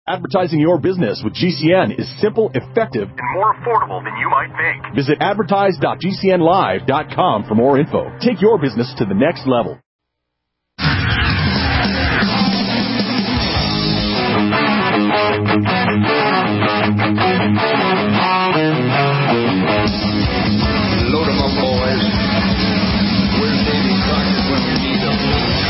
Advertising your business with GCN is simple, effective, and more affordable than you might think. Visit advertise.gcnlive.com for more info. Take your business to the next level. Load 'em up, boys. Where's Davy Crockett when we need him?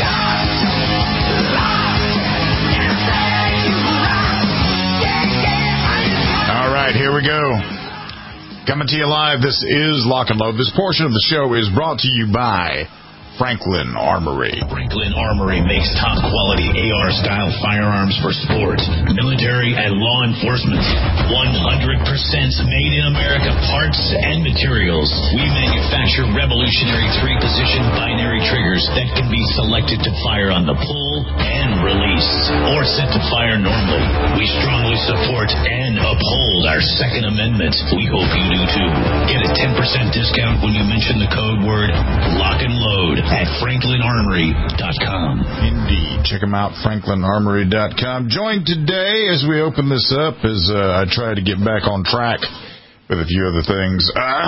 All right, here we go. Coming to you live, this is Lock and Load. This portion of the show is brought to you by Franklin Armory. Franklin Armory makes top-quality AR-style firearms for sport, military, and law enforcement. 100% made-in-America parts and materials. We manufacture revolutionary three-position binary triggers that can be selected to fire on the pull and release, or set to fire normally. We strongly support and uphold our Second Amendment. We hope you do too. Get a 10% discount when you mention the code word Lock and Load at franklinarmory.com. Indeed. Check them out, franklinarmory.com. Joined today, as we open this up, as I try to get back on track with a few other things,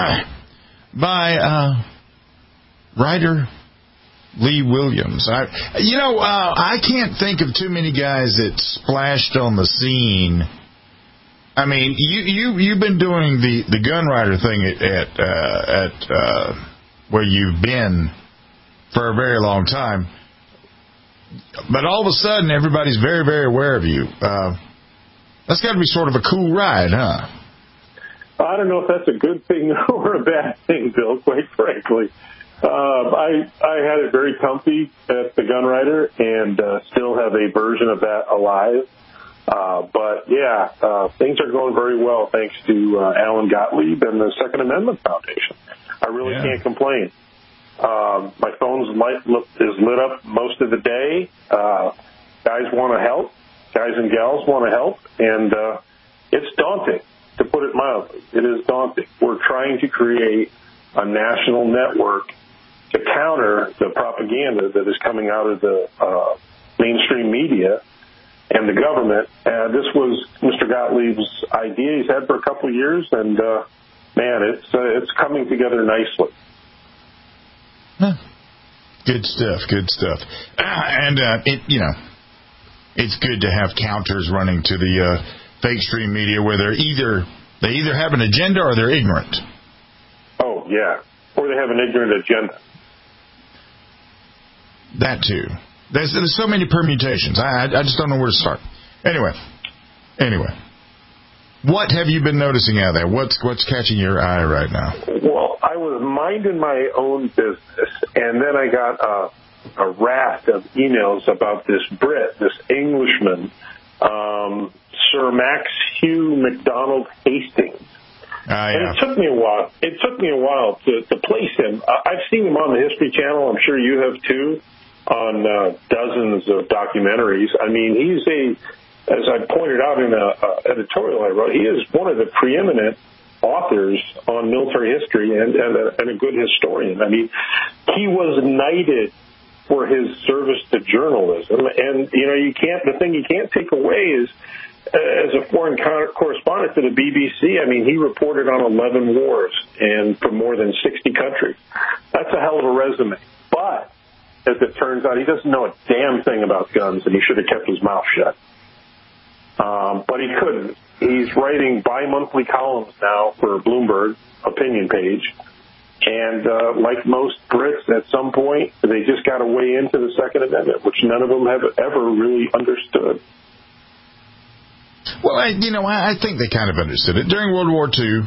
by writer Lee Williams. I can't think of too many guys that splashed on the scene. I mean, you've been doing the gun writer thing at where you've been for a very long time, but all of a sudden everybody's very, very aware of you. That's got to be sort of a cool ride, huh? I don't know if that's a good thing or a bad thing, Bill, quite frankly. I had it very comfy at the Gun Writer and still have a version of that alive. But things are going very well thanks to Alan Gottlieb and the Second Amendment Foundation. I really can't complain. My phone's is lit up most of the day. Guys want to help. Guys and gals want to help. And it's daunting, to put it mildly. It is daunting. We're trying to create a national network to counter the propaganda that is coming out of the mainstream media and the government. This was Mr. Gottlieb's idea he's had for a couple of years, and, it's coming together nicely. Good stuff. And, it's good to have counters running to the fake stream media where they either have an agenda or they're ignorant. Oh, yeah. Or they have an ignorant agenda. That, too. There's so many permutations. I just don't know where to start. Anyway. What have you been noticing out there? What's catching your eye right now? Well, I was minding my own business, and then I got a raft of emails about this Brit, this Englishman, Sir Max Hugh MacDonald Hastings. And it took me a while. To place him. I've seen him on the History Channel. I'm sure you have too, on dozens of documentaries. I mean, he's as I pointed out in an editorial I wrote, he is one of the preeminent authors on military history and a good historian. I mean, he was knighted for his service to journalism, and the thing you can't take away is, as a foreign correspondent to the BBC, I mean, he reported on 11 wars and from more than 60 countries. That's a hell of a resume. But as it turns out, he doesn't know a damn thing about guns, and he should have kept his mouth shut. But he couldn't. He's writing bi-monthly columns now for Bloomberg opinion page. And like most Brits, at some point, they just got to weigh into the Second Amendment, which none of them have ever really understood. Well, I think they kind of understood it. During World War II,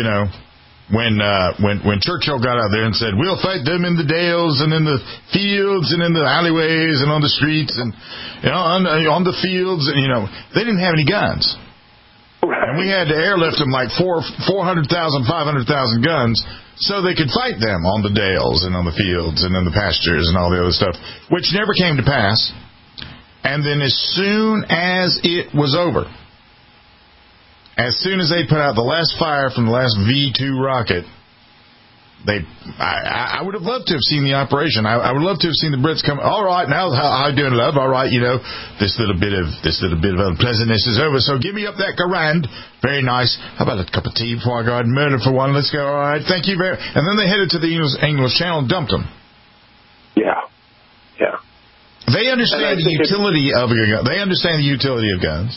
when Churchill got out there and said, we'll fight them in the dales and in the fields and in the alleyways and on the streets and on the fields, and they didn't have any guns. Right. And we had to airlift them like 400,000, 500,000 guns so they could fight them on the dales and on the fields and in the pastures and all the other stuff, which never came to pass. And then as soon as it was over, as soon as they put out the last fire from the last V-2 rocket, I would have loved to have seen the operation. I would love to have seen the Brits come. All right, now how you doing, love? All right, this little bit of unpleasantness is over. So give me up that Garand. Very nice. How about a cup of tea before I go out and murder for one? Let's go. All right, thank you very. And then they headed to the English Channel and dumped them. Yeah. They understand the utility of a gun. They understand the utility of guns.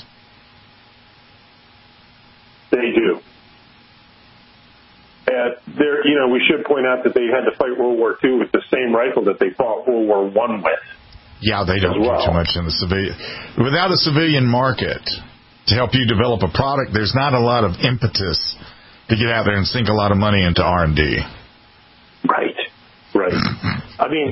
They do. We should point out that they had to fight World War II with the same rifle that they fought World War I with. Yeah, they don't do too much in the civilian. Without a civilian market to help you develop a product, there's not a lot of impetus to get out there and sink a lot of money into R&D. Right. I mean,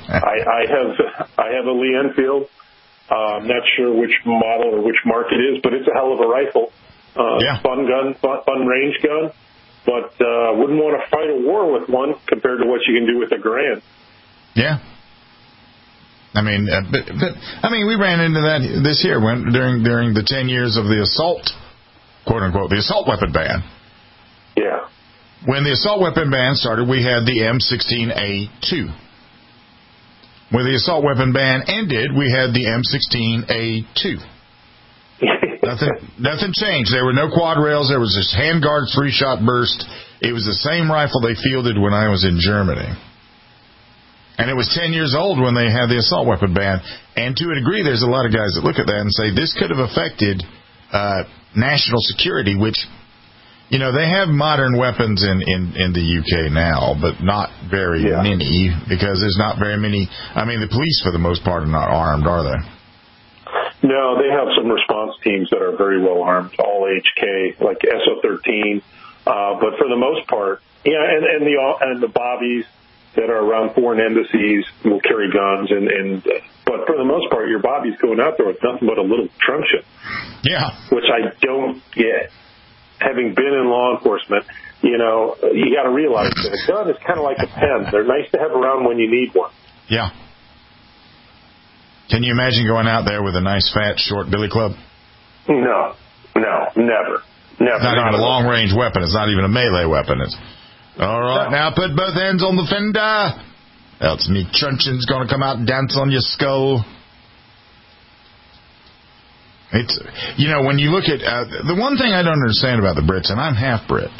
I have a Lee Enfield. I'm not sure which model or which mark it is, but it's a hell of a rifle. Fun gun, fun range gun. But wouldn't want to fight a war with one compared to what you can do with a Garand. Yeah. I mean, we ran into that this year during the 10 years of the assault, quote unquote, the assault weapon ban. Yeah. When the assault weapon ban started, we had the M16A2. When the assault weapon ban ended, we had the M16A2. Nothing changed. There were no quad rails. There was this handguard 3-shot burst. It was the same rifle they fielded when I was in Germany. And it was 10 years old when they had the assault weapon ban. And to a degree, there's a lot of guys that look at that and say this could have affected national security, which, they have modern weapons in the UK now, but not very many, because there's not very many. I mean, the police, for the most part, are not armed, are they? No, they have some response teams that are very well armed, all HK, like SO13. But for the most part, and the bobbies that are around foreign embassies will carry guns. But for the most part, your bobby's going out there with nothing but a little truncheon. Yeah. Which I don't get. Having been in law enforcement, you got to realize that a gun is kind of like a pen. They're nice to have around when you need one. Yeah. Can you imagine going out there with a nice, fat, short billy club? No, never. It's not even a long-range weapon. It's not even a melee weapon. It's, all right, now put both hands on the fender, else me truncheon's going to come out and dance on your skull. It's, when you look at, the one thing I don't understand about the Brits, and I'm half-Brit,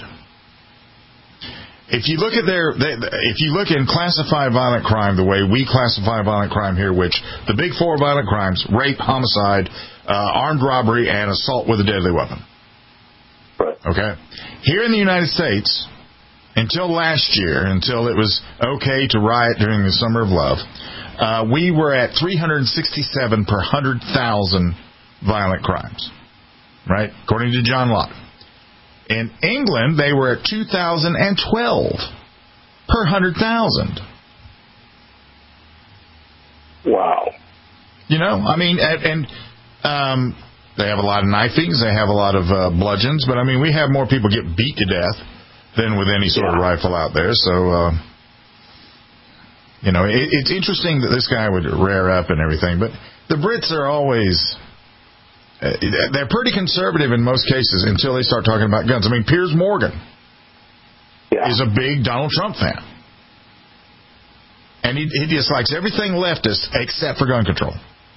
if you look at and classify violent crime the way we classify violent crime here, which the big 4 violent crimes, rape, homicide, armed robbery, and assault with a deadly weapon. Right. Okay? Here in the United States, until last year, until it was okay to riot during the Summer of Love, we were at 367 per 100,000 violent crimes. Right? According to John Lott. In England, they were at 2,012 per 100,000. Wow. And they have a lot of knifings. They have a lot of bludgeons. But, we have more people get beat to death than with any sort of rifle out there. So, it's interesting that this guy would rear up and everything. But the Brits are always... they're pretty conservative in most cases until they start talking about guns. Piers Morgan is a big Donald Trump fan. And he dislikes everything leftist except for gun control.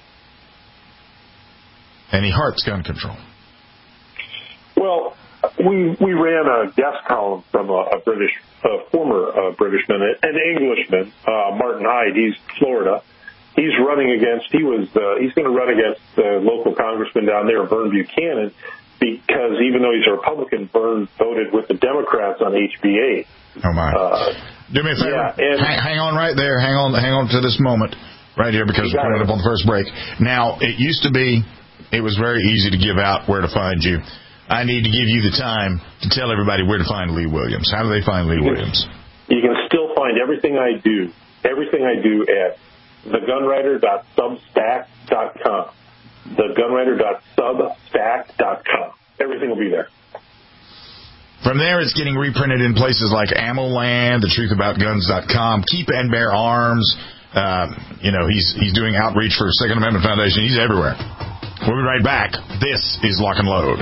And he hearts gun control. Well, we ran a guest column from a former Britishman, an Englishman, Martin Hyde. He's Florida. He's running against. He's going to run against the local congressman down there, Vern Buchanan, because even though he's a Republican, Vern voted with the Democrats on HB8. Oh my! Do me a favor. Hang on right there. Hang on to this moment right here because we're coming up on the first break. Now, it used to be, it was very easy to give out where to find you. I need to give you the time to tell everybody where to find Lee Williams. How do they find Lee Williams? You can still find everything I do at thegunwriter.substack.com. Thegunwriter.substack.com. Everything will be there. From there, it's getting reprinted in places like AmmoLand, TheTruthAboutGuns.com, Keep and Bear Arms. He's doing outreach for Second Amendment Foundation. He's everywhere. We'll be right back. This is Lock and Load.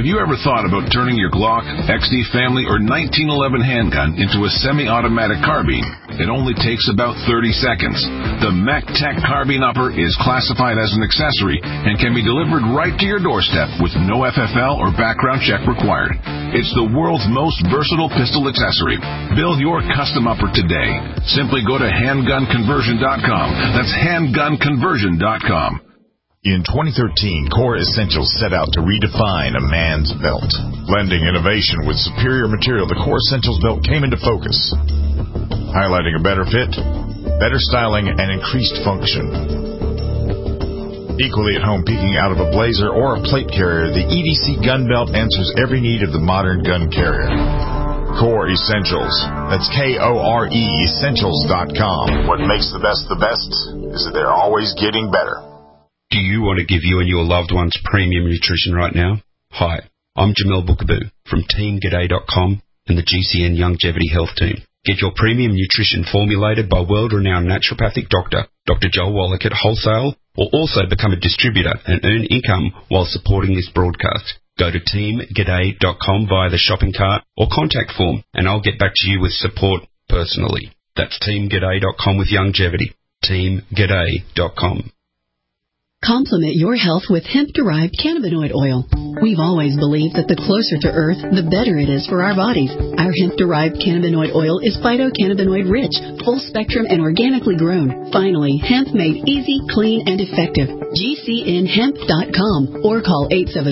Have you ever thought about turning your Glock, XD Family, or 1911 handgun into a semi-automatic carbine? It only takes about 30 seconds. The MacTech Carbine Upper is classified as an accessory and can be delivered right to your doorstep with no FFL or background check required. It's the world's most versatile pistol accessory. Build your custom upper today. Simply go to handgunconversion.com. That's handgunconversion.com. In 2013, Core Essentials set out to redefine a man's belt. Blending innovation with superior material, the Core Essentials belt came into focus, highlighting a better fit, better styling, and increased function. Equally at home, peeking out of a blazer or a plate carrier, the EDC gun belt answers every need of the modern gun carrier. Core Essentials. That's Kore Essentials.com. What makes the best is that they're always getting better. Do you want to give you and your loved ones premium nutrition right now? Hi, I'm Jamel Bookaboo from TeamGaday.com and the GCN Longevity Health Team. Get your premium nutrition formulated by world-renowned naturopathic doctor, Dr. Joel Wallach at Wholesale, or also become a distributor and earn income while supporting this broadcast. Go to TeamGaday.com via the shopping cart or contact form, and I'll get back to you with support personally. That's TeamGaday.com with Longevity. TeamGaday.com. Complement your health with hemp-derived cannabinoid oil. We've always believed that the closer to Earth, the better it is for our bodies. Our hemp-derived cannabinoid oil is phytocannabinoid-rich, full-spectrum, and organically grown. Finally, hemp made easy, clean, and effective. GCNhemp.com or call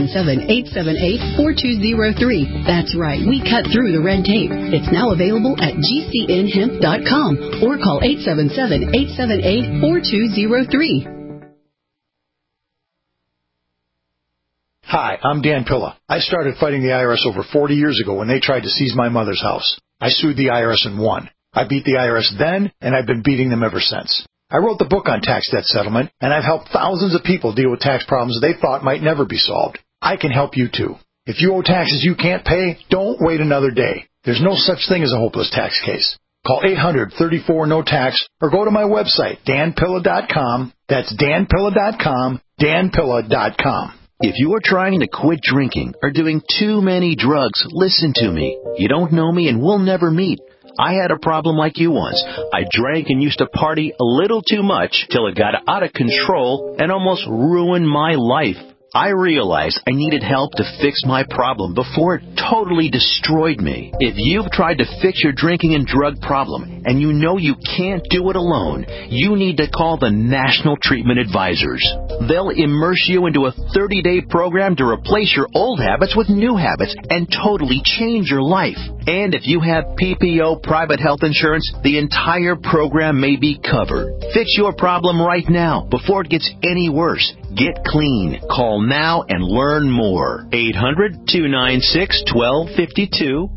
877-878-4203. That's right, we cut through the red tape. It's now available at GCNhemp.com or call 877-878-4203. Hi, I'm Dan Pilla. I started fighting the IRS over 40 years ago when they tried to seize my mother's house. I sued the IRS and won. I beat the IRS then, and I've been beating them ever since. I wrote the book on tax debt settlement, and I've helped thousands of people deal with tax problems they thought might never be solved. I can help you too. If you owe taxes you can't pay, don't wait another day. There's no such thing as a hopeless tax case. Call 800-34-NO-TAX or go to my website, danpilla.com. That's danpilla.com, danpilla.com. If you are trying to quit drinking or doing too many drugs, listen to me. You don't know me and we'll never meet. I had a problem like you once. I drank and used to party a little too much till it got out of control and almost ruined my life. I realized I needed help to fix my problem before it totally destroyed me. If you've tried to fix your drinking and drug problem and you know you can't do it alone, you need to call the National Treatment Advisors. They'll immerse you into a 30-day program to replace your old habits with new habits and totally change your life. And if you have PPO private health insurance, the entire program may be covered. Fix your problem right now before it gets any worse. Get clean. Call now and learn more. 800-296-1252.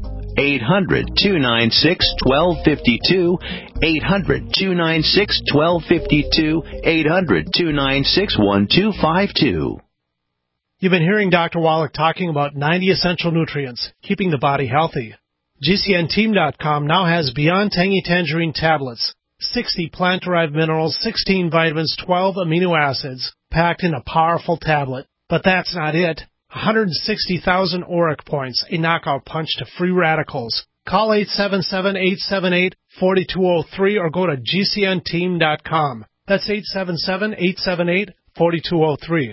800-296-1252. 800-296-1252. 800-296-1252. You've been hearing Dr. Wallach talking about 90 essential nutrients, keeping the body healthy. GCNteam.com now has Beyond Tangy Tangerine tablets, 60 plant-derived minerals, 16 vitamins, 12 amino acids, packed in a powerful tablet. But that's not it. 160,000 ORAC points, a knockout punch to free radicals. Call 877-878-4203 or go to GCNteam.com. That's 877-878-4203.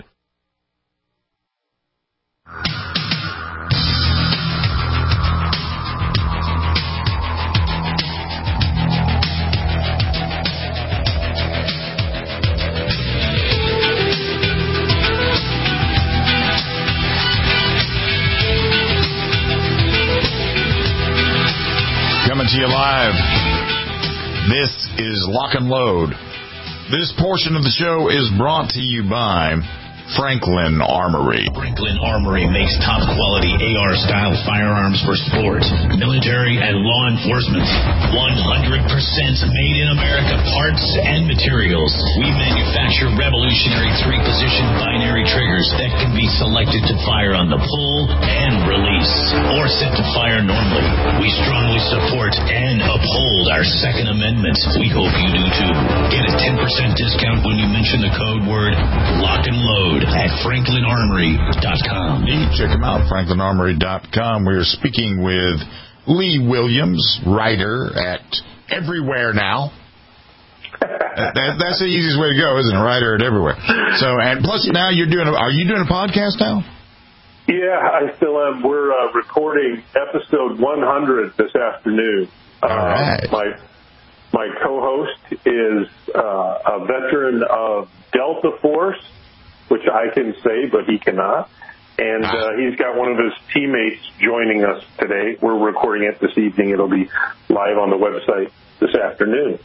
Coming to you live. This is Lock and Load. This portion of the show is brought to you by Franklin Armory. Franklin Armory makes top-quality AR-style firearms for sport, military, and law enforcement. 100% made in America parts and materials. We manufacture revolutionary 3-position binary triggers that can be selected to fire on the pull and release, or set to fire normally. We strongly support, and uphold our Second Amendment. We hope you do too. Get a 10% discount when you mention the code word Lock and Load at FranklinArmory.com. Check them out, FranklinArmory.com. We're speaking with Lee Williams, writer at Everywhere Now. That's the easiest way to go, isn't it? Writer at Everywhere. So, and plus now are you doing a podcast now? Yeah, I still am. We're recording episode 100 this afternoon. All right. My co-host is a veteran of Delta Force, which I can say, but he cannot. And he's got one of his teammates joining us today. We're recording it this evening. It'll be live on the website this afternoon.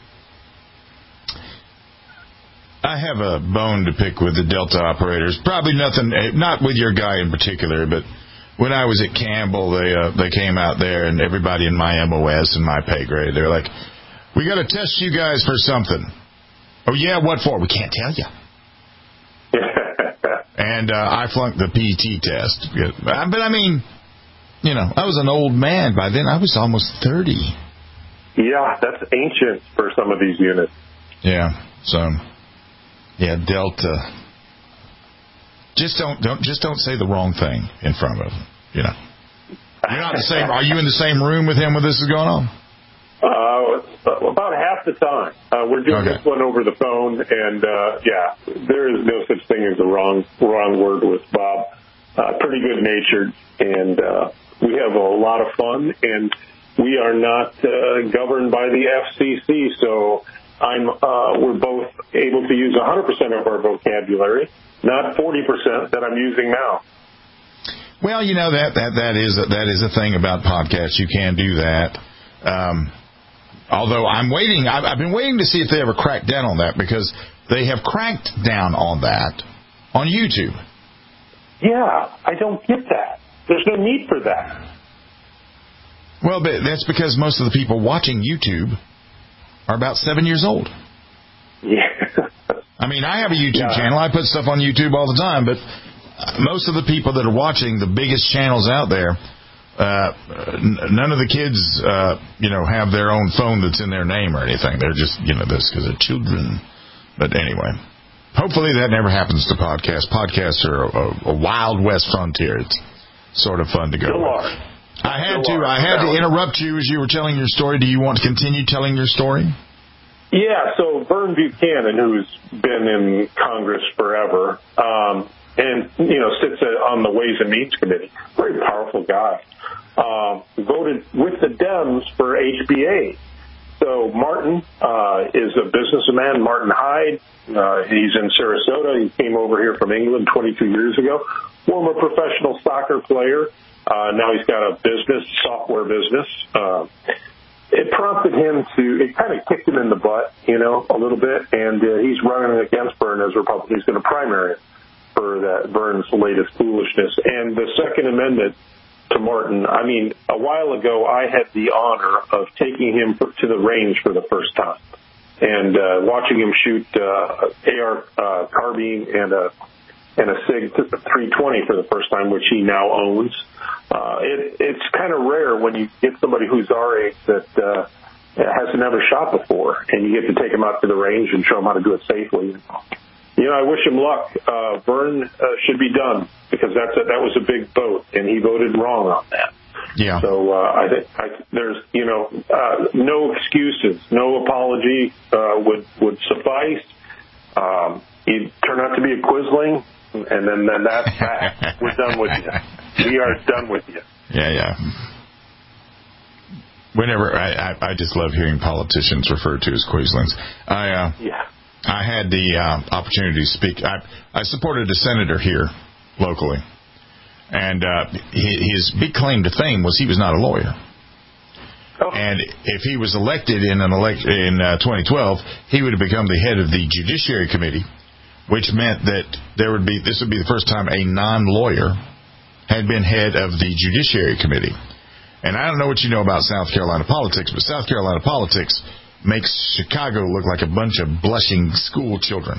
I have a bone to pick with the Delta operators. Probably nothing, not with your guy in particular, but when I was at Campbell, they came out there and everybody in my MOS and my pay grade, they're like, we got to test you guys for something. Oh, yeah, what for? We can't tell you. And I flunked the PT test. But, I mean, you know, I was an old man by then. I was almost 30. Yeah, that's ancient for some of these units. Yeah, so... Yeah, Delta. Just don't say the wrong thing in front of him. You know, you're not the same. Are you in the same room with him when this is going on? About half the time. We're doing this one over the phone, and yeah, there is no such thing as a wrong word with Bob. Pretty good natured, and we have a lot of fun, and we are not governed by the FCC, so. We're both able to use 100% of our vocabulary, not 40% that I'm using now. Well, you know that is a thing about podcasts. You can do that. Although I've been waiting to see if they ever crack down on that, because they have cracked down on that on YouTube. Yeah, I don't get that. There's no need for that. Well, but that's because most of the people watching YouTube are about 7 years old. Yeah. I mean, I have a YouTube channel. I put stuff on YouTube all the time, but most of the people that are watching the biggest channels out there, none of the kids, have their own phone that's in their name or anything. They're just, this because they're children. But anyway, hopefully that never happens to podcasts. Podcasts are a Wild West frontier. It's sort of fun to go with. I had to interrupt you as you were telling your story. Do you want to continue telling your story? Yeah, so Vern Buchanan, who's been in Congress forever, and, sits on the Ways and Means Committee, very powerful guy, voted with the Dems for HB8. So Martin is a businessman, Martin Hyde. He's in Sarasota. He came over here from England 22 years ago. Former professional soccer player. Now he's got a software business. It prompted him it kind of kicked him in the butt, a little bit, and he's running against Vern as Republican. He's going to primary for Vern's latest foolishness. And the Second Amendment to Martin, a while ago I had the honor of taking him to the range for the first time and watching him shoot AR carbine and a SIG 320 for the first time, which he now owns. It's kind of rare when you get somebody who's our age that hasn't never shot before, and you get to take him out to the range and show him how to do it safely. I wish him luck. Vern should be done, because that was a big vote, and he voted wrong on that. Yeah. So I think there's no excuses, no apology would suffice. He turned out to be a Quisling. And then that's that. We're done with you. We are done with you. Yeah. Whenever I just love hearing politicians referred to as Quislings. I had the opportunity to speak. I supported a senator here locally, and his big claim to fame was he was not a lawyer. Oh. And if he was elected in 2012, he would have become the head of the Judiciary Committee, which meant that this would be the first time a non-lawyer had been head of the Judiciary Committee. And I don't know what you know about South Carolina politics, but South Carolina politics makes Chicago look like a bunch of blushing school children.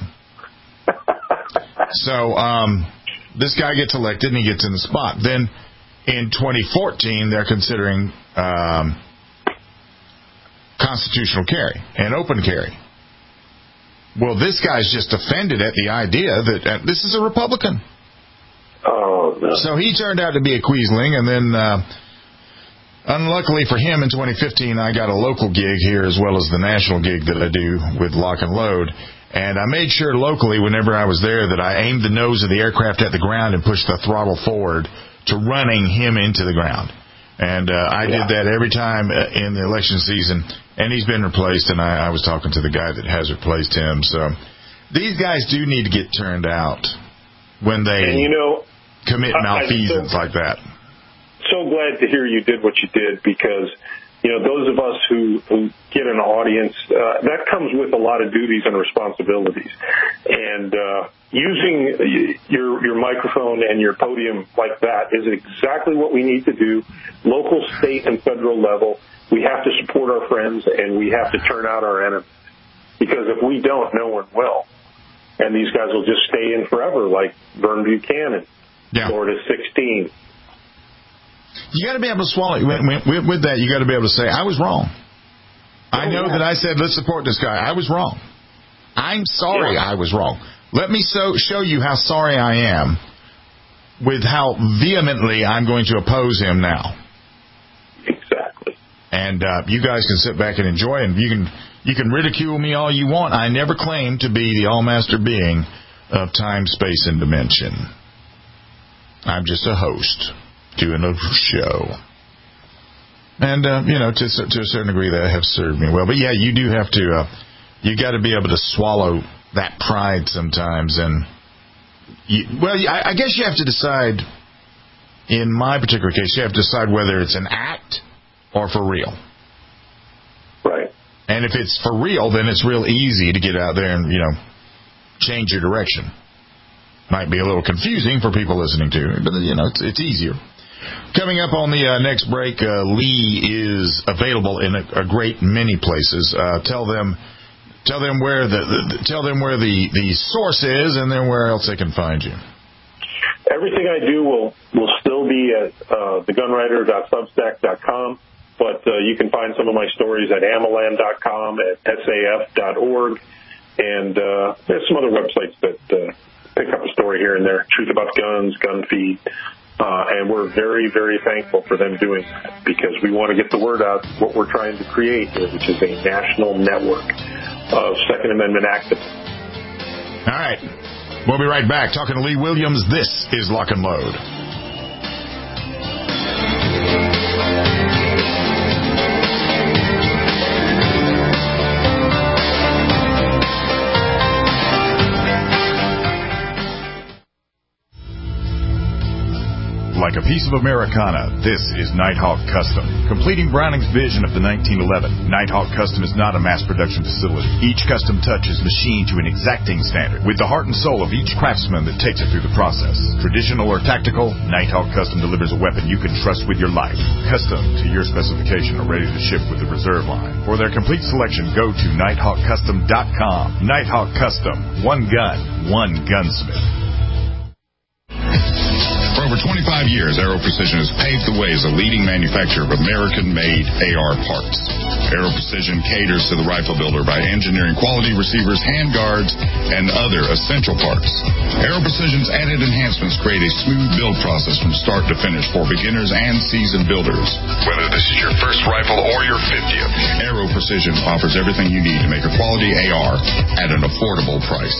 So this guy gets elected and he gets in the spot. Then in 2014, they're considering constitutional carry and open carry. Well, this guy's just offended at the idea that this is a Republican. Oh, no. So he turned out to be a Queasling, and then unluckily for him in 2015, I got a local gig here as well as the national gig that I do with Lock and Load. And I made sure locally, whenever I was there, that I aimed the nose of the aircraft at the ground and pushed the throttle forward to running him into the ground. And I did that every time in the election season, and he's been replaced, and I was talking to the guy that has replaced him. So these guys do need to get turned out when they commit malfeasance like that. So glad to hear you did what you did, because those of us who get an audience, that comes with a lot of duties and responsibilities. And using your microphone and your podium like that is exactly what we need to do, local, state, and federal level. We have to support our friends, and we have to turn out our enemies. Because if we don't, no one will. And these guys will just stay in forever, like Vern Buchanan, Florida 16. You got to be able to swallow it. With that, you got to be able to say, I was wrong. I know that I said, let's support this guy. I was wrong. I'm sorry I was wrong. Let me show you how sorry I am with how vehemently I'm going to oppose him now. Exactly. And you guys can sit back and enjoy, and you can ridicule me all you want. I never claimed to be the all-master being of time, space, and dimension. I'm just a host doing a show. And, to a certain degree, that have served me well. But, yeah, you do have to, you got to be able to swallow that pride sometimes. And, I guess you have to decide, in my particular case, you have to decide whether it's an act or for real. Right. And if it's for real, then it's real easy to get out there and, change your direction. Might be a little confusing for people listening to, but, it's easier. Coming up on the next break, Lee is available in a great many places. Tell them where the source is, and then where else they can find you. Everything I do will still be at thegunwriter.substack.com, but you can find some of my stories at amalan.com, at saf.org, and there's some other websites that pick up a story here and there. Truth About Guns, Gun Feed. And we're very, very thankful for them doing that, because we want to get the word out what we're trying to create here, which is a national network of Second Amendment activists. All right. We'll be right back talking to Lee Williams. This is Lock and Load. Like a piece of Americana, this is Nighthawk Custom. Completing Browning's vision of the 1911, Nighthawk Custom is not a mass production facility. Each custom touch is machined to an exacting standard, with the heart and soul of each craftsman that takes it through the process. Traditional or tactical, Nighthawk Custom delivers a weapon you can trust with your life. Custom to your specification or ready to ship with the reserve line. For their complete selection, go to nighthawkcustom.com. Nighthawk Custom. One gun, one gunsmith. For over 25 years, Aero Precision has paved the way as a leading manufacturer of American-made AR parts. Aero Precision caters to the rifle builder by engineering quality receivers, handguards, and other essential parts. Aero Precision's added enhancements create a smooth build process from start to finish for beginners and seasoned builders. Whether this is your first rifle or your 50th, Aero Precision offers everything you need to make a quality AR at an affordable price.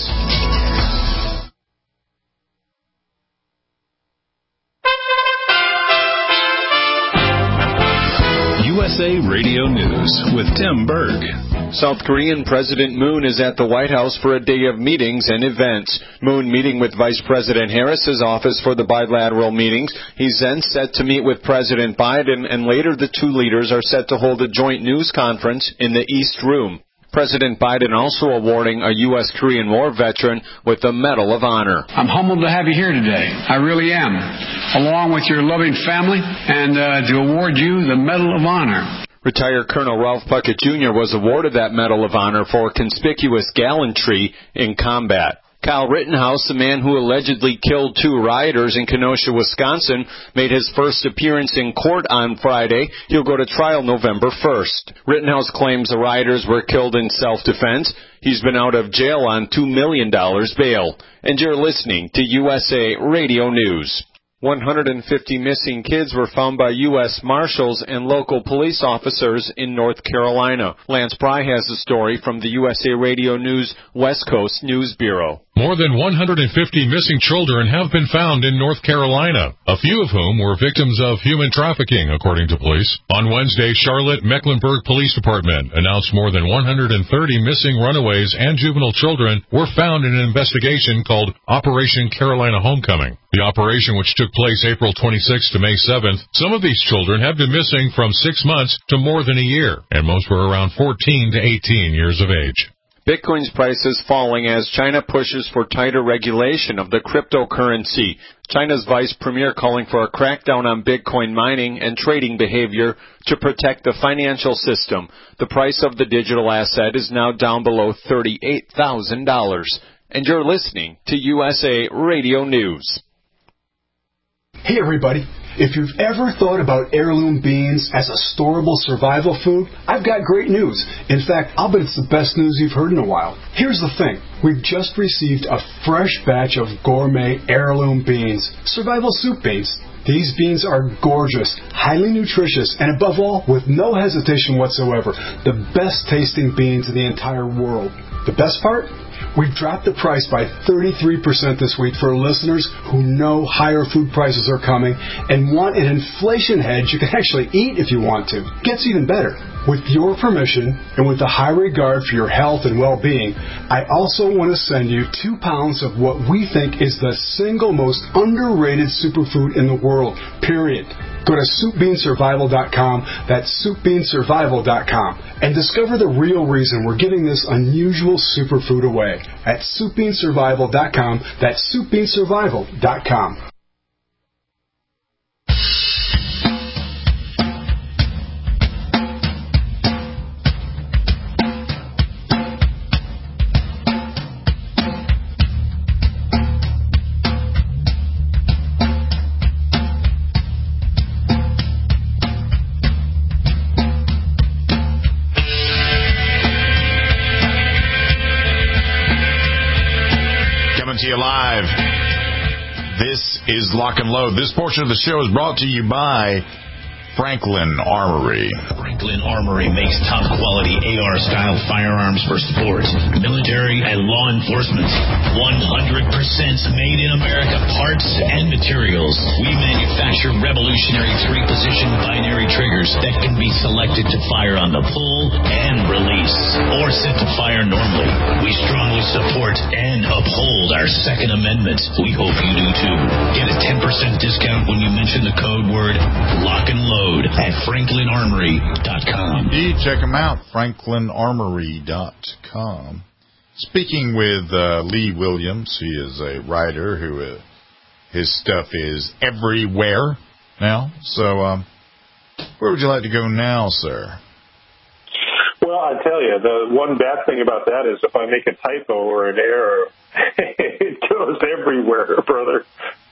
USA Radio News with Tim Berg. South Korean President Moon is at the White House for a day of meetings and events. Moon meeting with Vice President Harris's office for the bilateral meetings. He's then set to meet with President Biden, and later the two leaders are set to hold a joint news conference in the East Room. President Biden also awarding a U.S.-Korean War veteran with the Medal of Honor. I'm humbled to have you here today. I really am, along with your loving family, and to award you the Medal of Honor. Retired Colonel Ralph Puckett Jr. was awarded that Medal of Honor for conspicuous gallantry in combat. Kyle Rittenhouse, the man who allegedly killed 2 rioters in Kenosha, Wisconsin, made his first appearance in court on Friday. He'll go to trial November 1st. Rittenhouse claims the rioters were killed in self-defense. He's been out of jail on $2 million bail. And you're listening to USA Radio News. 150 missing kids were found by U.S. Marshals and local police officers in North Carolina. Lance Pry has the story from the USA Radio News West Coast News Bureau. More than 150 missing children have been found in North Carolina, a few of whom were victims of human trafficking, according to police. On Wednesday, Charlotte-Mecklenburg Police Department announced more than 130 missing runaways and juvenile children were found in an investigation called Operation Carolina Homecoming. The operation, which took place April 26th to May 7th, some of these children have been missing from 6 months to more than a year, and most were around 14 to 18 years of age. Bitcoin's price is falling as China pushes for tighter regulation of the cryptocurrency. China's vice premier calling for a crackdown on Bitcoin mining and trading behavior to protect the financial system. The price of the digital asset is now down below $38,000. And you're listening to USA Radio News. Hey everybody, if you've ever thought about heirloom beans as a storable survival food, I've got great news. In fact, I'll bet it's the best news you've heard in a while. Here's the thing. We've just received a fresh batch of gourmet heirloom beans, survival soup beans. These beans are gorgeous, highly nutritious, and above all, with no hesitation whatsoever, the best tasting beans in the entire world. The best part? We've dropped the price by 33% this week for listeners who know higher food prices are coming and want an inflation hedge you can actually eat if you want to. Gets even better. With your permission and with a high regard for your health and well-being, I also want to send you 2 pounds of what we think is the single most underrated superfood in the world, period. Go to SoupBeanSurvival.com, that's SoupBeanSurvival.com, and discover the real reason we're giving this unusual superfood away at SoupBeanSurvival.com, that's SoupBeanSurvival.com. To you live. This is Lock and Load. This portion of the show is brought to you by Franklin Armory. Franklin Armory makes top-quality AR-style firearms for sports, military, and law enforcement. 100% made in America parts and materials. We manufacture revolutionary 3-position binary triggers that can be selected to fire on the pull and release, or set to fire normally. We strongly support and uphold our Second Amendment. We hope you do too. Get a 10% discount when you mention the code word Lock and Load at FranklinArmory.com. Check them out, FranklinArmory.com. Speaking with Lee Williams, he is a writer who his stuff is everywhere now. So, where would you like to go now, sir? Well, I tell you, the one bad thing about that is if I make a typo or an error, it goes everywhere, brother.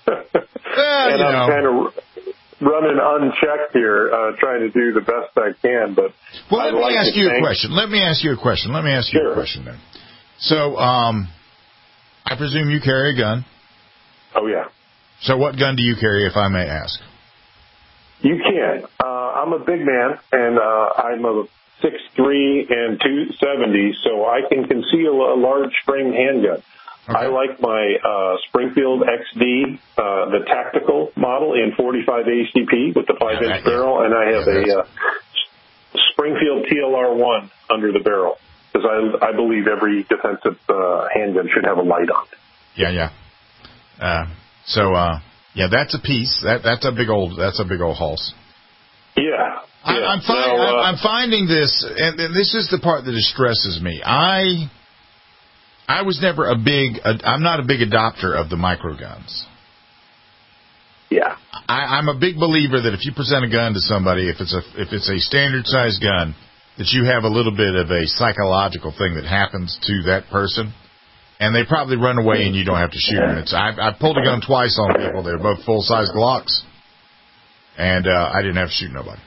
And I'm kind of running unchecked here, trying to do the best I can. But well, let me ask you a question. Let me ask you a question then. So, I presume you carry a gun. Oh yeah. So, what gun do you carry, if I may ask? You can. I'm a big man, and I'm a 6'3" and 270, so I can conceal a large frame handgun. Okay. I like my Springfield XD, the tactical model in 45 ACP with the 5-inch barrel, and I have a Springfield TLR-1 under the barrel, because I believe every defensive handgun should have a light on it. Yeah. That's a piece. That's a big old Hulse. Yeah. I'm finding this, and this is the part that distresses me. I was never I'm not a big adopter of the microguns. Yeah. I'm a big believer that if you present a gun to somebody, if it's a standard size gun, that you have a little bit of a psychological thing that happens to that person. and they probably run away, and you don't have to shoot them. I pulled a gun twice on people. They were both full-size Glocks, and I didn't have to shoot nobody.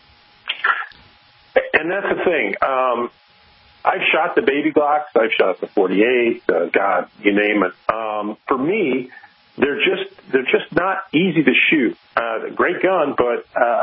And that's the thing. I've shot the baby Glocks. I've shot the 48. God, you name it. For me, they're just not easy to shoot. Great gun, but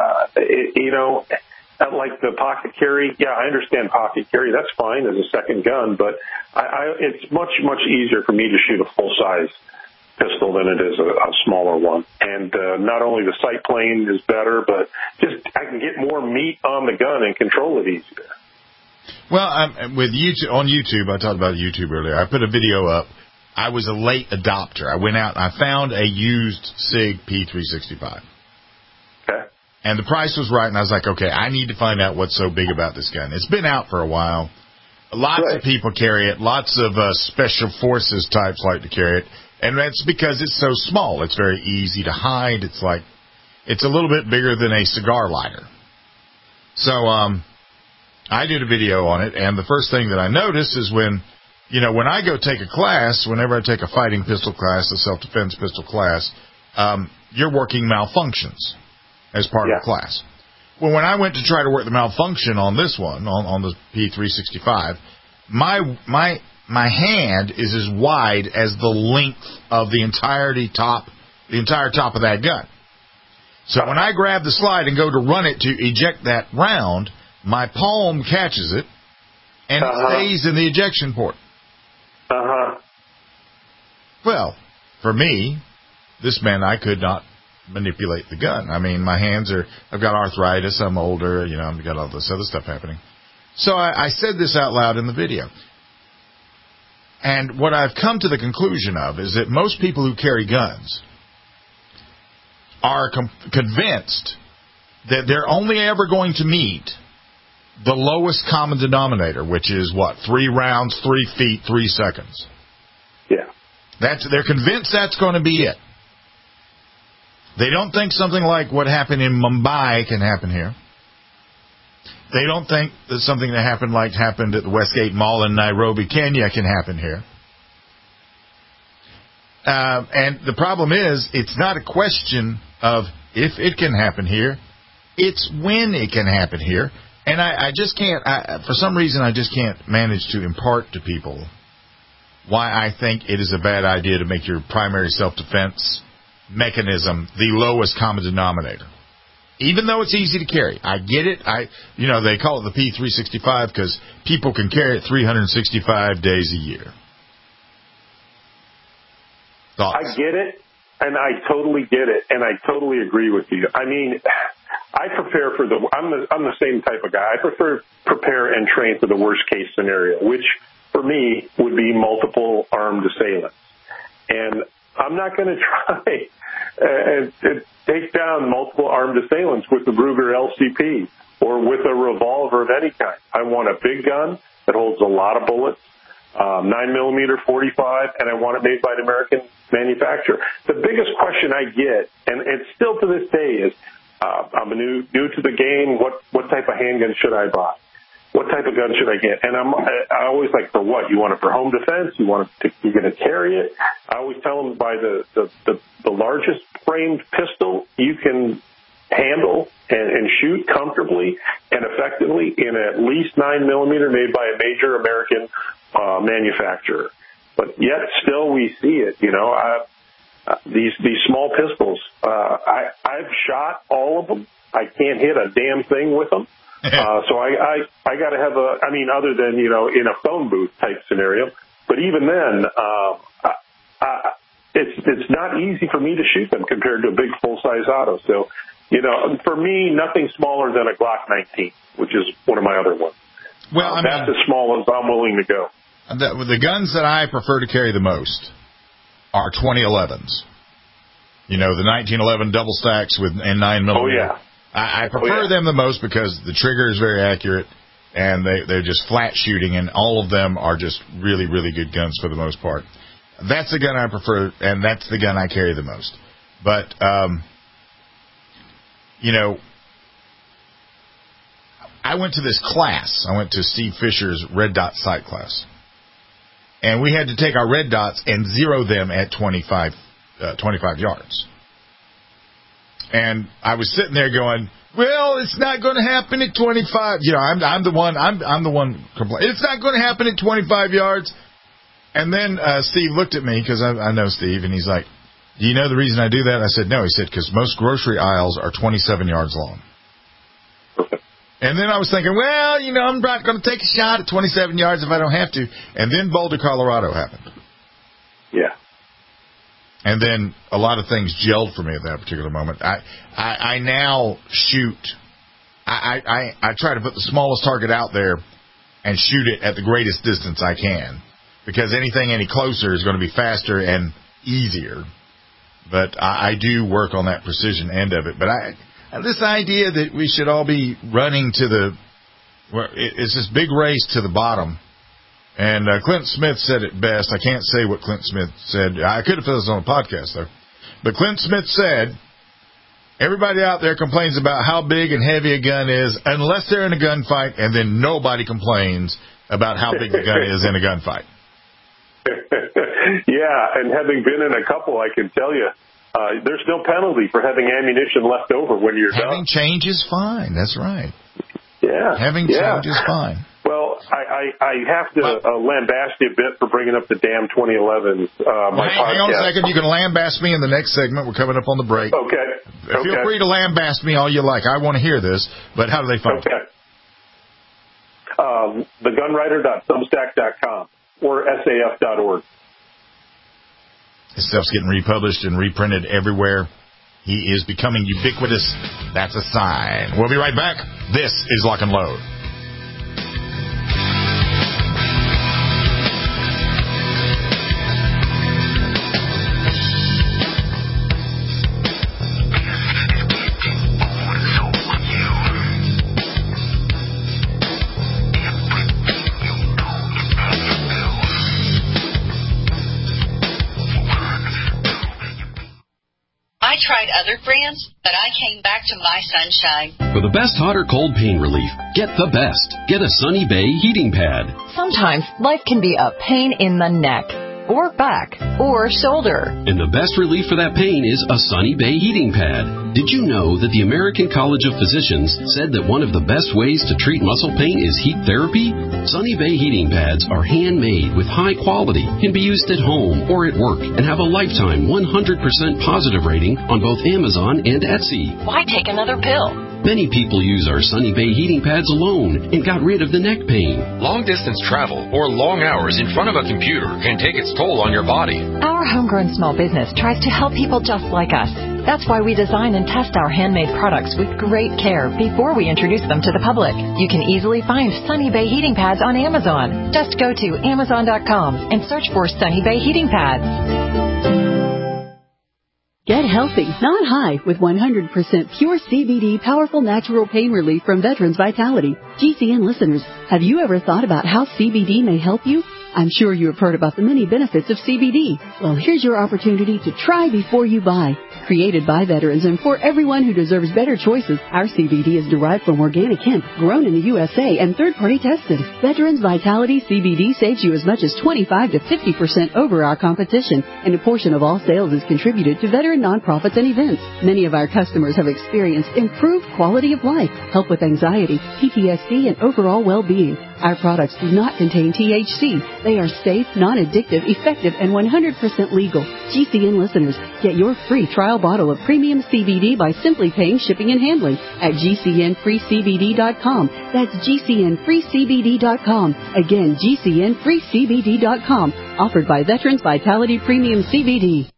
like the pocket carry. Yeah, I understand pocket carry. That's fine as a second gun, but it's much easier for me to shoot a full size pistol than it is a smaller one. And not only the sight plane is better, but just I can get more meat on the gun and control it easier. Well, with YouTube, on YouTube, I talked about YouTube earlier. I put a video up. I was a late adopter. I went out and I found a used SIG P365. Okay. And the price was right, and I was like, okay, I need to find out what's so big about this gun. It's been out for a while. Lots of people carry it. Lots of special forces types like to carry it. And that's because it's so small. It's very easy to hide. It's a little bit bigger than a cigar lighter. So, I did a video on it, and the first thing that I noticed is when I go take a class, whenever I take a fighting pistol class, a self-defense pistol class, you're working malfunctions as part of the class. Well, when I went to try to work the malfunction on this one, on the P365, my hand is as wide as the length of the entire top of that gun. So when I grab the slide and go to run it to eject that round, my palm catches it, and it stays in the ejection port. Well, for me, this meant I could not manipulate the gun. I mean, my hands I've got arthritis, I'm older, I've got all this other stuff happening. So I said this out loud in the video. And what I've come to the conclusion of is that most people who carry guns are convinced that they're only ever going to meet the lowest common denominator, which is 3 rounds, 3 feet, 3 seconds. Yeah. They're convinced that's going to be it. They don't think something like what happened in Mumbai can happen here. They don't think that something that happened at the Westgate Mall in Nairobi, Kenya can happen here. And the problem is, it's not a question of if it can happen here. It's when it can happen here. And I just can't, for some reason, I just can't manage to impart to people why I think it is a bad idea to make your primary self-defense mechanism the lowest common denominator. Even though it's easy to carry. I get it. They call it the P365 because people can carry it 365 days a year. Thoughts? I get it, and I totally get it, and I totally agree with you. I mean, I prepare for I'm the same type of guy. I prepare and train for the worst case scenario, which for me would be multiple armed assailants. And I'm not going to try and take down multiple armed assailants with the Ruger LCP or with a revolver of any kind. I want a big gun that holds a lot of bullets, 9mm 45, and I want it made by an American manufacturer. The biggest question I get, and it's still to this day, is I'm new to the game. What type of handgun should I buy? What type of gun should I get? And I always like, for what? You want it for home defense? You're going to carry it? I always tell them, buy the largest framed pistol you can handle and shoot comfortably and effectively in at least 9mm made by a major American manufacturer. But yet still we see it, these small pistols. I've shot all of them. I can't hit a damn thing with them. So I got to have other than, in a phone booth type scenario. But even then, it's not easy for me to shoot them compared to a big full-size auto. So, for me, nothing smaller than a Glock 19, which is one of my other ones. Well, that's as small as I'm willing to go. The guns that I prefer to carry the most are 2011s. The 1911 double stacks and 9mm. Oh, yeah. I prefer them the most because the trigger is very accurate, and they're just flat shooting, and all of them are just really, really good guns for the most part. That's the gun I prefer, and that's the gun I carry the most. But, I went to this class. I went to Steve Fisher's Red Dot Sight class. and we had to take our red dots and zero them at 25 yards. And I was sitting there going, well, it's not going to happen at 25. You know, I'm the one complaining. It's not going to happen at 25 yards. And then Steve looked at me, because I know Steve, and he's like, do you know the reason I do that? I said, no. He said, because most grocery aisles are 27 yards long. And then I was thinking, well, you know, I'm not going to take a shot at 27 yards if I don't have to. And then Boulder, Colorado happened. Yeah. And then a lot of things gelled for me at that particular moment. I now shoot. I try to put the smallest target out there and shoot it at the greatest distance I can, because anything any closer is going to be faster and easier. But I do work on that precision end of it. But this idea that we should all be running to it's this big race to the bottom. And Clint Smith said it best. I can't say what Clint Smith said. I could have put this on a podcast, though. But Clint Smith said, everybody out there complains about how big and heavy a gun is unless they're in a gunfight, and then nobody complains about how big the gun is in a gunfight. Yeah, and having been in a couple, I can tell you, there's no penalty for having ammunition left over when you're done. Having change is fine. That's right. Yeah. Having change is fine. Well, I have to lambaste you a bit for bringing up the damn 2011s. Hang on a second. You can lambaste me in the next segment. We're coming up on the break. Okay. Feel free to lambaste me all you like. I want to hear this, but how do they find it? Thegunwriter.substack.com or saf.org. His stuff's getting republished and reprinted everywhere. He is becoming ubiquitous. That's a sign. We'll be right back. This is Lock and Load. I tried other brands, but I came back to My Sunshine. For the best hot or cold pain relief, get the best. Get a Sunny Bay heating pad. Sometimes life can be a pain in the neck, or back, or shoulder. And the best relief for that pain is a Sunny Bay heating pad. Did you know that the American College of Physicians said that one of the best ways to treat muscle pain is heat therapy? Sunny Bay heating pads are handmade with high quality, can be used at home or at work, and have a lifetime 100% positive rating on both Amazon and Etsy. Why take another pill? Many people use our Sunny Bay heating pads alone and got rid of the neck pain. Long-distance travel or long hours in front of a computer can take its toll on your body. Our homegrown small business tries to help people just like us. That's why we design and test our handmade products with great care before we introduce them to the public. You can easily find Sunny Bay heating pads on Amazon. Just go to Amazon.com and search for Sunny Bay heating pads. Get healthy, not high, with 100% pure CBD powerful natural pain relief from Veterans Vitality. GCN listeners, have you ever thought about how CBD may help you? I'm sure you have heard about the many benefits of CBD. Well, here's your opportunity to try before you buy. Created by veterans and for everyone who deserves better choices, our CBD is derived from organic hemp, grown in the USA, and third-party tested. Veterans Vitality CBD saves you as much as 25 to 50% over our competition, and a portion of all sales is contributed to veteran nonprofits and events. Many of our customers have experienced improved quality of life, help with anxiety, PTSD, and overall well-being. Our products do not contain THC. They are safe, non-addictive, effective, and 100% legal. GCN listeners, get your free trial bottle of premium CBD by simply paying shipping and handling at GCNFreeCBD.com. That's GCNFreeCBD.com. Again, GCNFreeCBD.com. Offered by Veterans Vitality Premium CBD.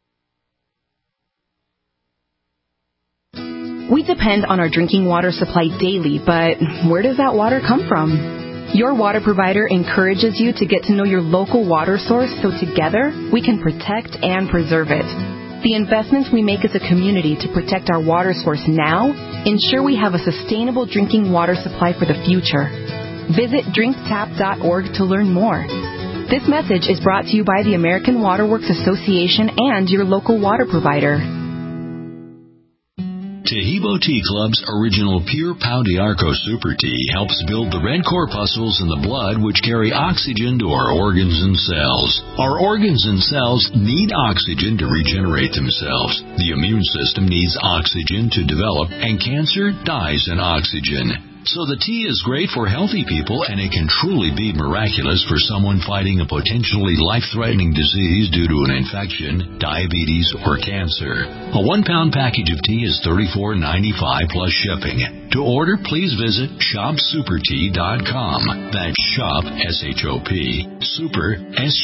We depend on our drinking water supply daily, but where does that water come from? Your water provider encourages you to get to know your local water source so together we can protect and preserve it. The investments we make as a community to protect our water source now ensure we have a sustainable drinking water supply for the future. Visit drinktap.org to learn more. This message is brought to you by the American Water Works Association and your local water provider. Tahibo Tea Club's original Pure Pau d'Arco Super Tea helps build the red corpuscles in the blood which carry oxygen to our organs and cells. Our organs and cells need oxygen to regenerate themselves. The immune system needs oxygen to develop, and cancer dies in oxygen. So the tea is great for healthy people, and it can truly be miraculous for someone fighting a potentially life-threatening disease due to an infection, diabetes, or cancer. A 1-pound package of tea is $34.95 plus shipping. To order, please visit shopsupertea.com. That's shop, S-H-O-P, super,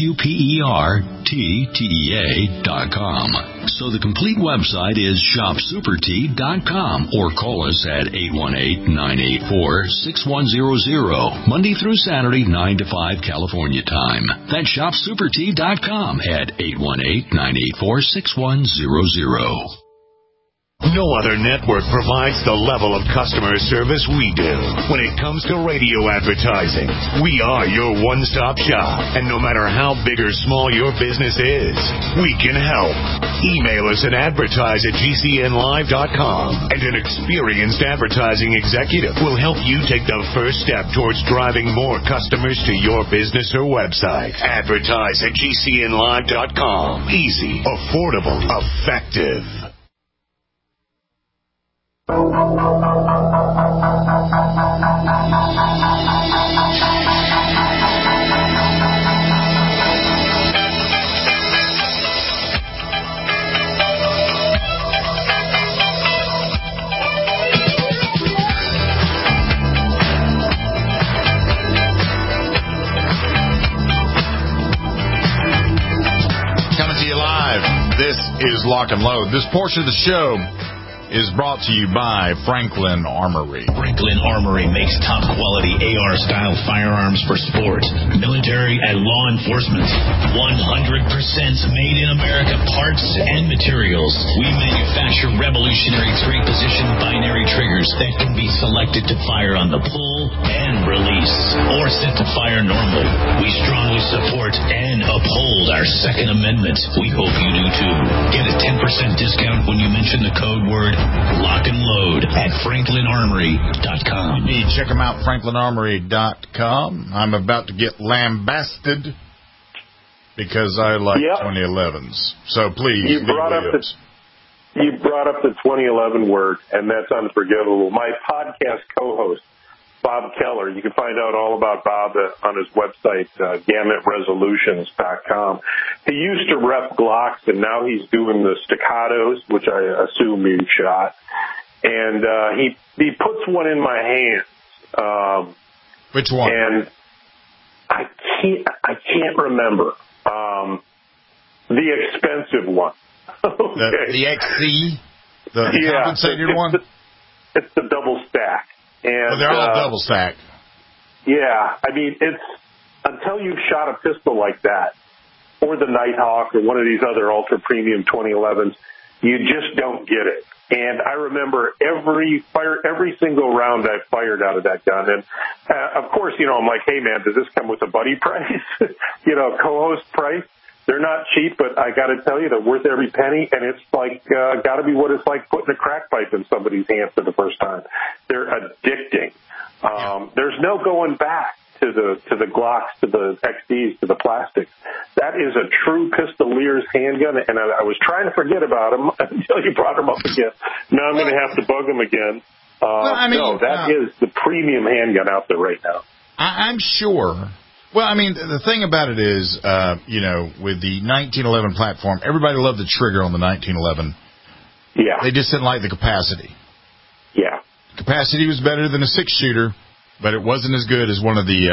SUPERTTEA.com. So the complete website is shopsupertea.com, or call us at 818-984-6100, Monday through Saturday, 9 to 5 California time. That's shopsupertea.com at 818-984-6100. No other network provides the level of customer service we do. When it comes to radio advertising, we are your one-stop shop. And no matter how big or small your business is, we can help. Email us at advertise@gcnlive.com, and an experienced advertising executive will help you take the first step towards driving more customers to your business or website. Advertise@gcnlive.com. Easy, affordable, effective. Coming to you live, this is Lock and Load. This portion of the show is brought to you by Franklin Armory. Franklin Armory makes top-quality AR-style firearms for sport, military, and law enforcement. 100% made-in-America parts and materials. We manufacture revolutionary 3-position binary triggers that can be selected to fire on the pull and release, or set to fire normally. We strongly support and uphold our Second Amendment. We hope you do, too. Get a 10% discount when you mention the code word Lock and Load at FranklinArmory.com. Check them out, FranklinArmory.com. I'm about to get lambasted because I like 2011s. So please, you brought up the 2011 word, and that's unforgivable. My podcast co-host, Bob Keller, you can find out all about Bob on his website, GamutResolutions.com. He used to rep Glocks, and now he's doing the staccatos, which I assume you shot. And he puts one in my hands. Which one? And I can't remember. The expensive one. Okay. The XC? The compensated one? It's the double stack. And they're all double stacked. Yeah, I mean, it's until you've shot a pistol like that, or the Nighthawk, or one of these other ultra premium 2011s, you just don't get it. And I remember every single round I fired out of that gun. And of course, I'm like, hey man, does this come with a buddy price? Co-host price? They're not cheap, but I got to tell you, they're worth every penny, and it's like got to be what it's like putting a crack pipe in somebody's hand for the first time. They're addicting. There's no going back to the Glocks, to the XDs, to the plastics. That is a true Pistolier's handgun, and I was trying to forget about them until you brought them up again. Now I'm going to have to bug them again. That is the premium handgun out there right now. I'm sure. Well, I mean, the thing about it is, with the 1911 platform, everybody loved the trigger on the 1911. Yeah. They just didn't like the capacity. Yeah. Capacity was better than a 6-shooter, but it wasn't as good as one of the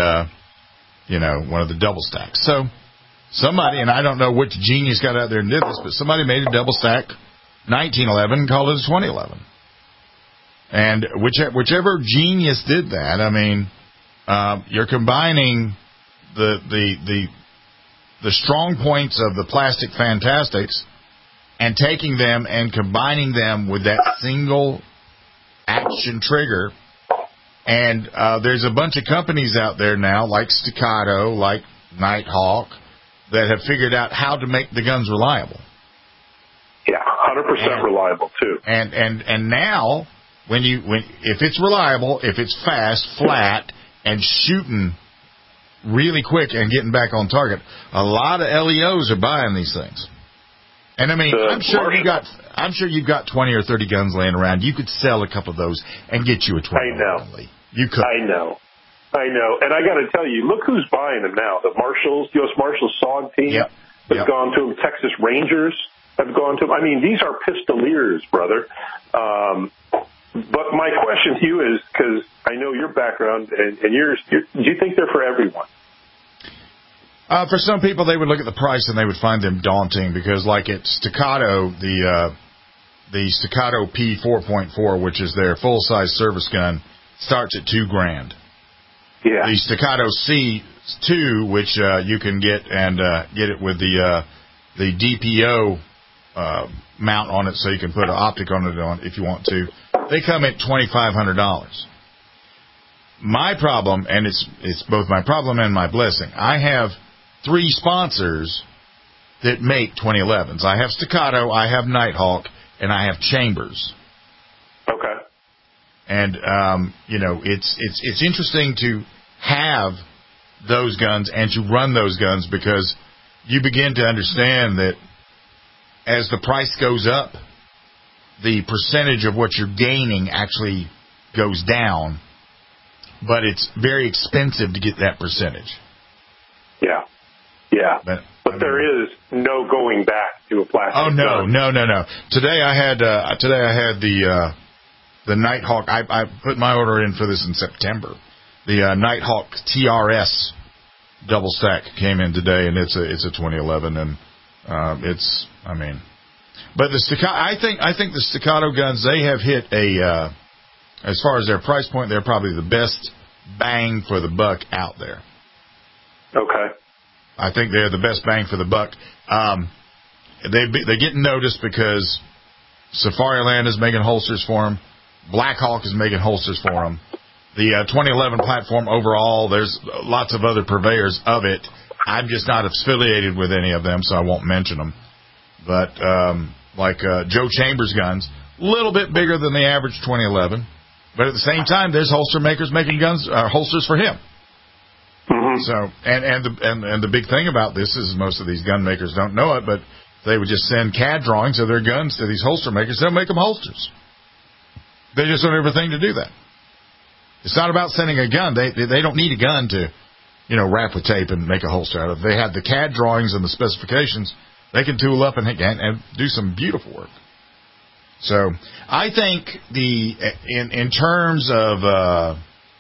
double stacks. So somebody, and I don't know which genius got out there and did this, but somebody made a double stack 1911 and called it a 2011. And whichever genius did that, I mean, you're combining the strong points of the plastic Fantastics and taking them and combining them with that single action trigger. And there's a bunch of companies out there now, like Staccato, like Nighthawk, that have figured out how to make the guns reliable. Yeah, 100%. 100% reliable too. And now if it's reliable, if it's fast, flat, and shooting really quick and getting back on target, a lot of LEOs are buying these things. And I mean, I'm sure you've got 20 or 30 guns laying around. You could sell a couple of those and get you a 20. I know. You could. I know. And I got to tell you, look who's buying them now. The Marshals, U.S. Marshals SOG team has gone to them. Texas Rangers have gone to them. I mean, these are pistoliers, brother. But my question to you is, because I know your background and yours, do you think they're for everyone? For some people, they would look at the price and they would find them daunting because, like at Staccato, the Staccato P4.4, which is their full-size service gun, starts at $2,000. Yeah. The Staccato C2, which you can get and get it with the DPO mount on it, so you can put an optic on it if you want to. They come at $2,500. My problem, and it's both my problem and my blessing, I have 3 sponsors that make 2011s. I have Staccato, I have Nighthawk, and I have Chambers. Okay. And it's interesting to have those guns and to run those guns because you begin to understand that as the price goes up, the percentage of what you're gaining actually goes down, but it's very expensive to get that percentage. Yeah. But there is no going back to a plastic gun. No. Today I had the Nighthawk. I put my order in for this in September. The Nighthawk TRS double stack came in today, and it's a 2011, and but the Staccato. I think the Staccato guns, they have hit as far as their price point, they're probably the best bang for the buck out there. Okay. I think they're the best bang for the buck. They're getting noticed because Safariland is making holsters for them. Blackhawk is making holsters for them. The 2011 platform overall, there's lots of other purveyors of it. I'm just not affiliated with any of them, so I won't mention them. But Joe Chambers guns, a little bit bigger than the average 2011. But at the same time, there's holster makers making holsters for him. Mm-hmm. So and the big thing about this is most of these gun makers don't know it, but they would just send CAD drawings of their guns to these holster makers. They'll make them holsters. They just don't have everything to do that. It's not about sending a gun. They don't need a gun to, wrap with tape and make a holster out of. They have the CAD drawings and the specifications. They can tool up and do some beautiful work. So I think in terms of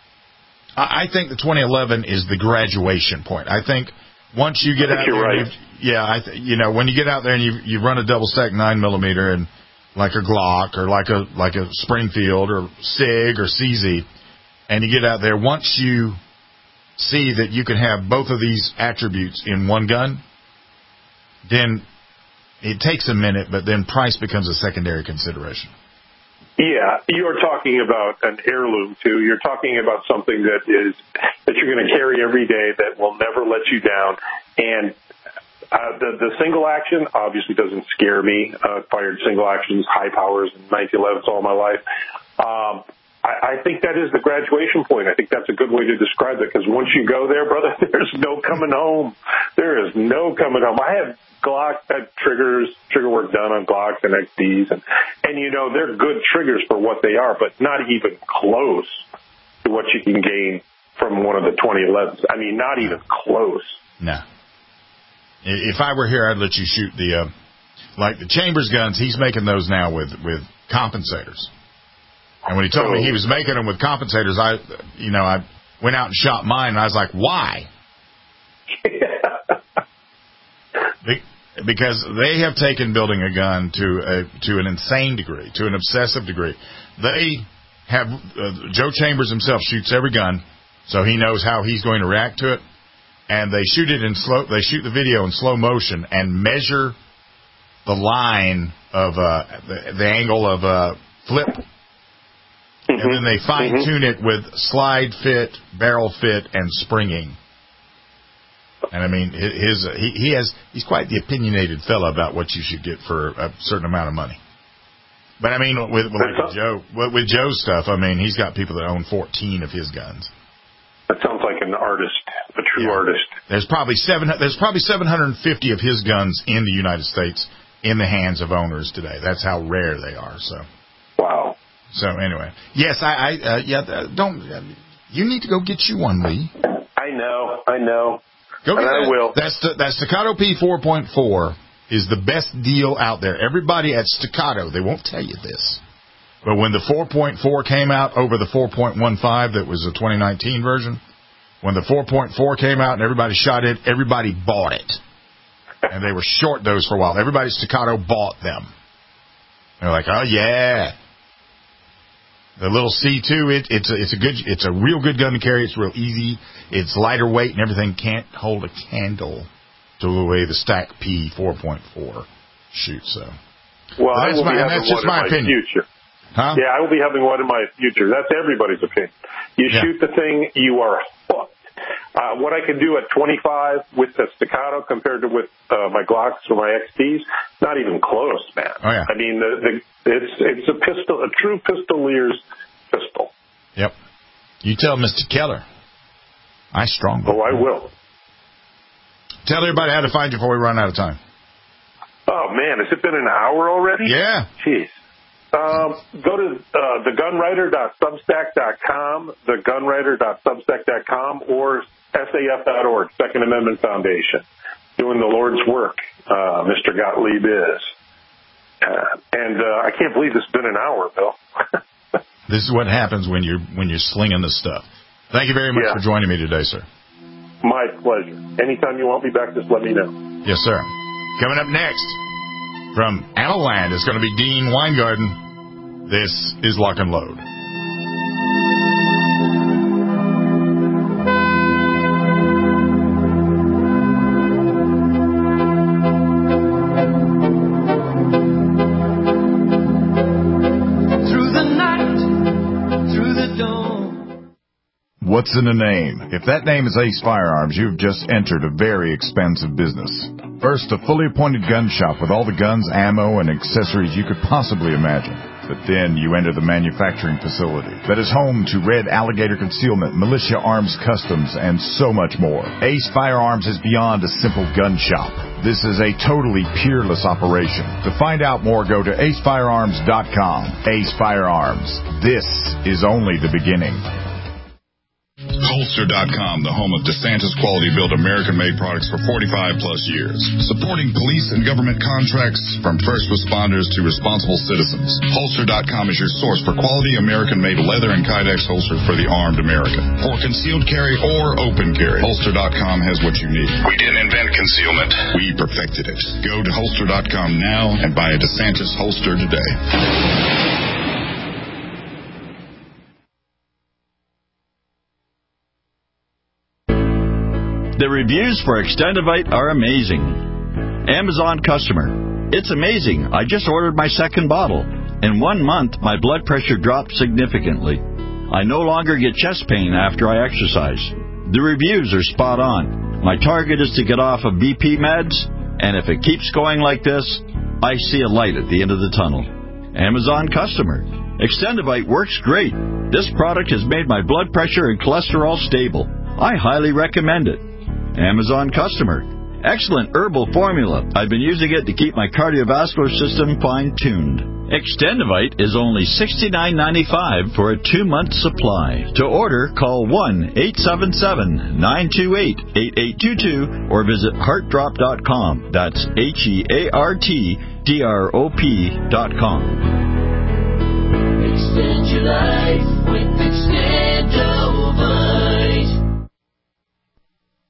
I think the 2011 is the graduation point. I think once you get out there, right. When you get out there and you run a double stack 9mm and like a Glock or like a Springfield or SIG or CZ, and you get out there, once you see that you can have both of these attributes in one gun, then it takes a minute, but then price becomes a secondary consideration. Yeah, you're talking about an heirloom too. You're talking about something that you're going to carry every day that will never let you down. And the single action obviously doesn't scare me. Fired single actions, high powers, and 1911s all my life. I think that is the graduation point. I think that's a good way to describe it, because once you go there, brother, there's no coming home. There is no coming home. I have Glock trigger work done on Glocks and XDs, and they're good triggers for what they are, but not even close to what you can gain from one of the 2011s. I mean, not even close. No. If I were here, I'd let you shoot the Chambers guns. He's making those now with compensators. And when he told me he was making them with compensators, I went out and shot mine, and I was like, why? Because they have taken building a gun to an insane degree, to an obsessive degree. They have Joe Chambers himself shoots every gun, so he knows how he's going to react to it, and they shoot it in slow. They shoot the video in slow motion and measure the line of the angle of flip. Mm-hmm. And then they fine-tune it with slide fit, barrel fit, and springing. And I mean, he's quite the opinionated fellow about what you should get for a certain amount of money. But I mean, with Joe's stuff, I mean, he's got people that own 14 of his guns. That sounds like an artist, a true artist. There's probably 750 of his guns in the United States in the hands of owners today. That's how rare they are. So. Wow. So anyway, yes, you need to go get you one, Lee. I know. Go get I will. That Staccato P4.4 is the best deal out there. Everybody at Staccato, they won't tell you this, but when the 4.4 came out over the 4.15, that was the 2019 version, when the 4.4 came out and everybody shot it, everybody bought it. And they were short those for a while. Everybody at Staccato bought them. They're like, oh, yeah. The little C2, it's a real good gun to carry. It's real easy. It's lighter weight and everything. Can't hold a candle to the way the Stack P 4.4 shoots. So, well, I will be having one in my future. Huh? Yeah, I will be having one in my future. That's everybody's opinion. You shoot the thing, you are hooked. What I can do at 25 with the Staccato compared to with my Glocks or my XPs, not even close, man. Oh, yeah. I mean, it's a pistol, a true pistolier's pistol. Yep. You tell Mr. Keller. I strongly. Oh, I will. Tell everybody how to find you before we run out of time. Oh, man, has it been an hour already? Yeah. Jeez. Go to thegunwriter.substack.com, thegunwriter.substack.com, or SAF.org, Second Amendment Foundation. Doing the Lord's work, Mr. Gottlieb is. And I can't believe it's been an hour, Bill. This is what happens when you're slinging this stuff. Thank you very much for joining me today, sir. My pleasure. Anytime you want me back, just let me know. Yes, sir. Coming up next, from Amaland, is going to be Dean Weingarten. This is Lock and Load. What's in a name? If that name is Ace Firearms, you've just entered a very expensive business. First, a fully appointed gun shop with all the guns, ammo, and accessories you could possibly imagine. But then you enter the manufacturing facility that is home to Red Alligator Concealment, Militia Arms Customs, and so much more. Ace Firearms is beyond a simple gun shop. This is a totally peerless operation. To find out more, go to acefirearms.com. Ace Firearms. This is only the beginning. Holster.com, the home of DeSantis quality-built American-made products for 45-plus years. Supporting police and government contracts from first responders to responsible citizens. Holster.com is your source for quality American-made leather and Kydex holsters for the armed American. For concealed carry or open carry, Holster.com has what you need. We didn't invent concealment. We perfected it. Go to Holster.com now and buy a DeSantis holster today. The reviews for Extendivite are amazing. Amazon customer. It's amazing. I just ordered my second bottle. In 1 month, my blood pressure dropped significantly. I no longer get chest pain after I exercise. The reviews are spot on. My target is to get off of BP meds, and if it keeps going like this, I see a light at the end of the tunnel. Amazon customer. Extendivite works great. This product has made my blood pressure and cholesterol stable. I highly recommend it. Amazon customer. Excellent herbal formula. I've been using it to keep my cardiovascular system fine-tuned. Extendivite is only $69.95 for a 2-month supply. To order, call 1-877-928-8822 or visit heartdrop.com. That's HEARTDROP.com. Extend your life with Extend.